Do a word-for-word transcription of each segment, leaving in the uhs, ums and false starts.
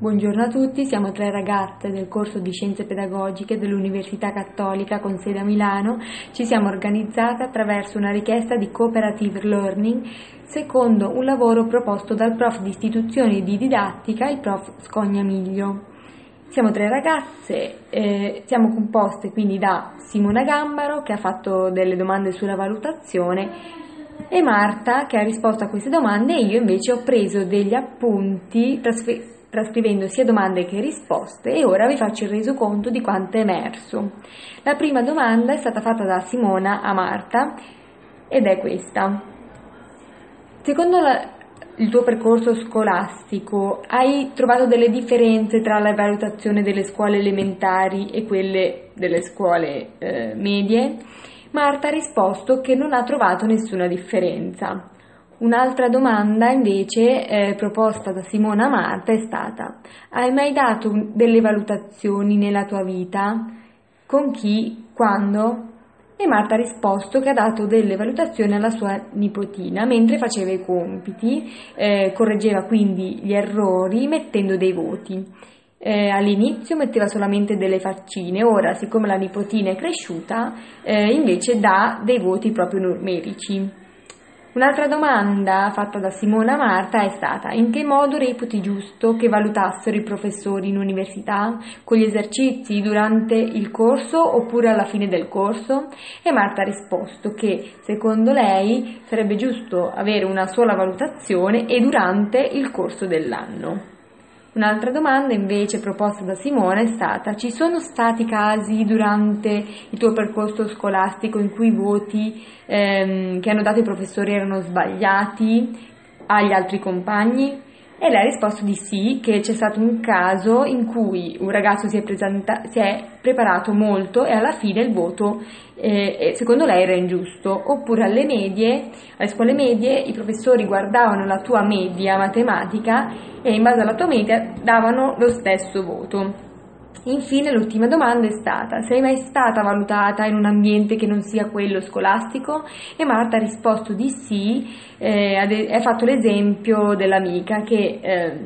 Buongiorno a tutti, siamo tre ragazze del corso di Scienze Pedagogiche dell'Università Cattolica con sede a Milano. Ci siamo organizzate attraverso una richiesta di cooperative learning secondo un lavoro proposto dal prof di istituzioni di didattica, il prof Scognamiglio. Siamo tre ragazze, eh, siamo composte quindi da Simona Gambaro, che ha fatto delle domande sulla valutazione, e Marta, che ha risposto a queste domande, e io invece ho preso degli appunti trasfer- trascrivendo sia domande che risposte, e ora vi faccio il resoconto di quanto è emerso. La prima domanda è stata fatta da Simona a Marta ed è questa: secondo la, il tuo percorso scolastico, hai trovato delle differenze tra la valutazione delle scuole elementari e quelle delle scuole eh, medie? Marta ha risposto che non ha trovato nessuna differenza. Un'altra domanda invece eh, proposta da Simona a Marta è stata: hai mai dato delle valutazioni nella tua vita? Con chi? Quando? E Marta ha risposto che ha dato delle valutazioni alla sua nipotina mentre faceva i compiti, eh, correggeva quindi gli errori mettendo dei voti. Eh, all'inizio metteva solamente delle faccine, ora siccome la nipotina è cresciuta eh, invece dà dei voti proprio numerici. Un'altra domanda fatta da Simona a Marta è stata: in che modo reputi giusto che valutassero i professori in università? Con gli esercizi durante il corso oppure alla fine del corso? E Marta ha risposto che secondo lei sarebbe giusto avere una sola valutazione e durante il corso dell'anno. Un'altra domanda invece proposta da Simona è stata: ci sono stati casi durante il tuo percorso scolastico in cui i voti ehm, che hanno dato i professori erano sbagliati agli altri compagni? E lei ha risposto di sì, che c'è stato un caso in cui un ragazzo si è, presenta- si è preparato molto e alla fine il voto eh, secondo lei era ingiusto. Oppure alle medie, alle scuole medie, i professori guardavano la tua media matematica e in base alla tua media davano lo stesso voto. Infine l'ultima domanda è stata: sei mai stata valutata in un ambiente che non sia quello scolastico? E Marta ha risposto di sì, eh, ha fatto l'esempio dell'amica che eh,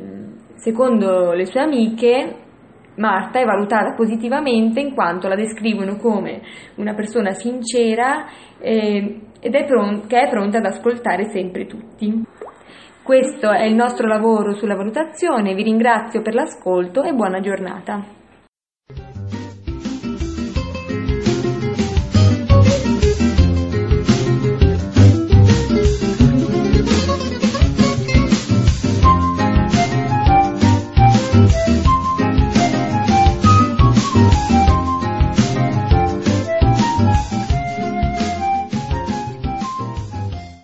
secondo le sue amiche Marta è valutata positivamente in quanto la descrivono come una persona sincera eh, ed è pron- che è pronta ad ascoltare sempre tutti. Questo è il nostro lavoro sulla valutazione, vi ringrazio per l'ascolto e buona giornata.